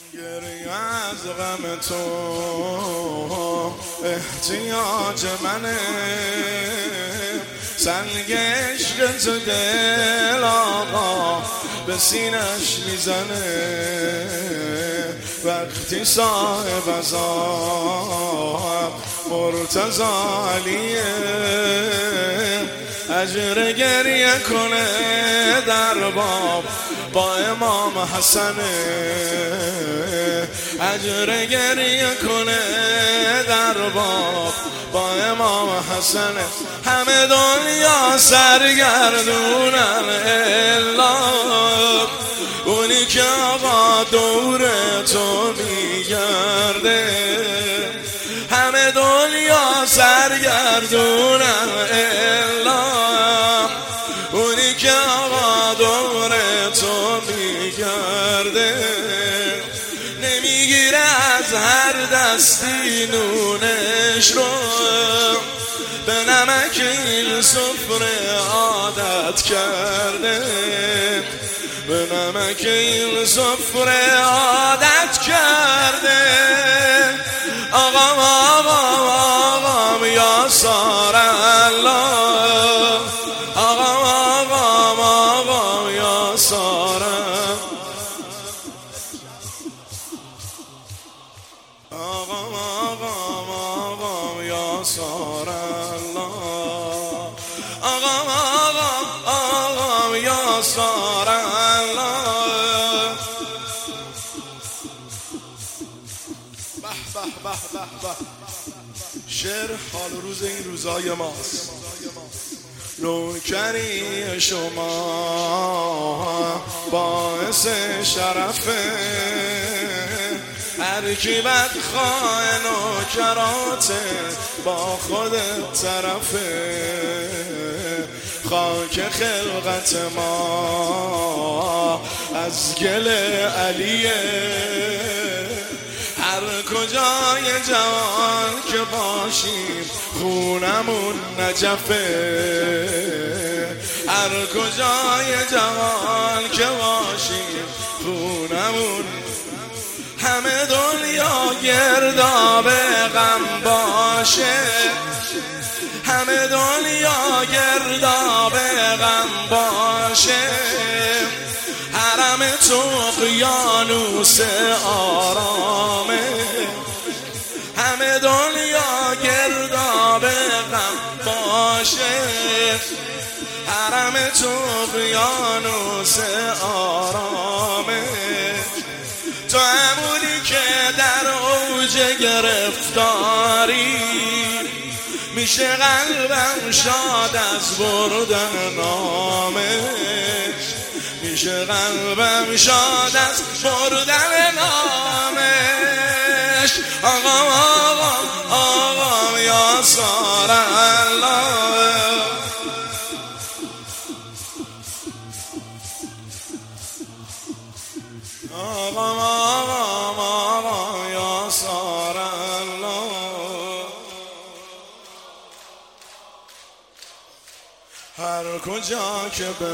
گریه از غم تو احتیاج منه، سنگ عشق تو دل آقا به سینش میزنه. وقتی صاحب عذاب مرتضی علیه، اجر گریه کنه در باب با امام حسنه. اجر گریه کنه در باب با امام حسنه. همه دنیا سرگردونن الا اونی که آقا دور تو میگرده. همه دنیا سرگردونن الا اونی که آقا دور تو میگرده. نمیگیره از هر دستی نونش رو، به نمک این سفره عادت کرده. به نمک این سفره عادت کرده. آقام آقام آقام یا سار الله، آقام آقام آقام یا سار، آقام آقام آقام یا سار الله، آقام آقام آقام یا سار الله. به به به به به. شعر حال روز این روزای ماست. نوکری شما باعث شرفه، هر کی بدخواه نوکراته با خودت طرفه. خاک خلقت ما از گل علیه، هر کجای جوان که باشیم خونمون نجفه. هر کجای جوان که باشیم خونمون. همه دنیا گرداب غم باشه، همه دنیا گرداب غم باشه. حرم تو اقیانوس آرامه، همه دنیا گرداب غم باشه. حرم تو اقیانوس آرامه. تو همونی که در اوج گرفتاری میشه قلبم شاد از بردن نامش. میشه قلبم شاد از بردن نامش. آقام آقام آقام یا سار الله، آقام آقام آقام یا سار الله. هر کجا که به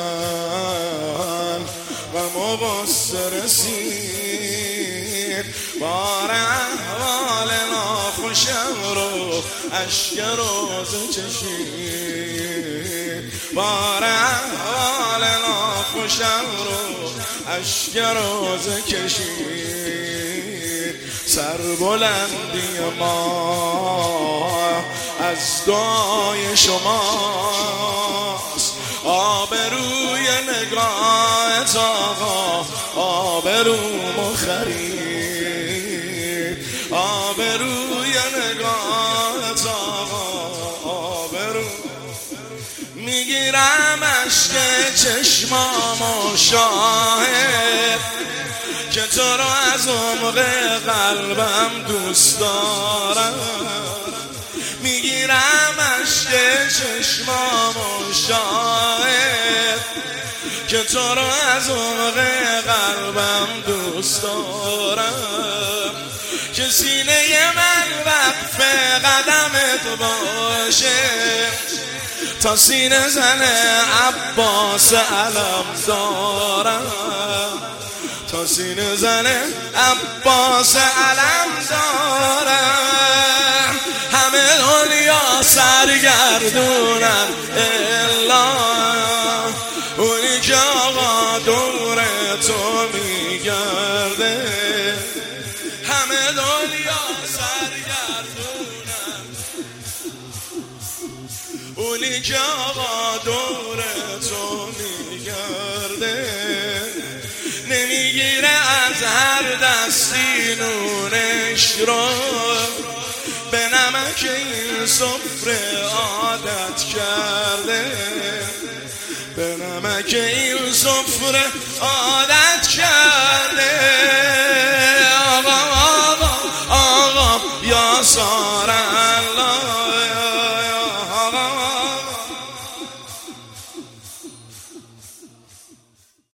من غم و غصه رسید، بار احوال ناخوشم رو اشک روزه چشید. بار احوال ناخوشم رو اشک روزه کشید. سربلندی ما از دعای شماست، آبروی نگاهت آقا آبرومو خرید. آبروی نگاهت آقا آبرو. میگیرم اشک چشمامو شاهد که تو رو از عمق قلبم دوست دارم. میگیرم اشک چشمامو شاهد که تو رو از عمق قلبم دوست دارم. که سینه من وقف قدمت باشه، تا سینه زن عباس علم دارم. تا سینه زنه عباس علم داره، همه دنیا سرگردونن الا اونی که آقا دور تو میگرده. همه دنیا سرگردونن اونی که آقا دور تو میگرده. نمیگیره از هر دستی نونش رو، به نمک این سفره عادت کرده، به نمک این سفره